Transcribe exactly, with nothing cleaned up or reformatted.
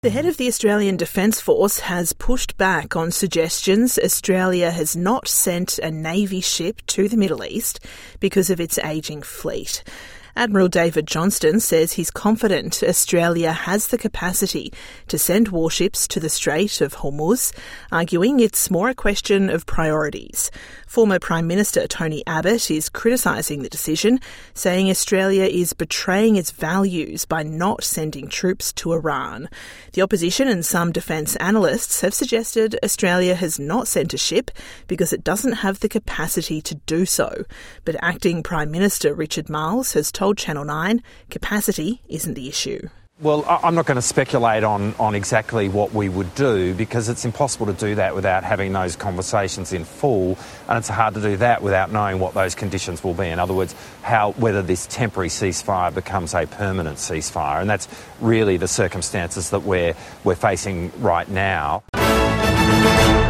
The head of the Australian Defence Force has pushed back on suggestions Australia has not sent a Navy ship to the Middle East because of its ageing fleet. Admiral David Johnston says he's confident Australia has the capacity to send warships to the Strait of Hormuz, arguing it's more a question of priorities. Former Prime Minister Tony Abbott is criticising the decision, saying Australia is betraying its values by not sending troops to Iran. The opposition and some defence analysts have suggested Australia has not sent a ship because it doesn't have the capacity to do so. But Acting Prime Minister Richard Marles has told told Channel nine capacity isn't the issue. Well, I'm not going to speculate on, on exactly what we would do because it's impossible to do that without having those conversations in full, and it's hard to do that without knowing what those conditions will be. In other words, how whether this temporary ceasefire becomes a permanent ceasefire, and that's really the circumstances that we're we're facing right now.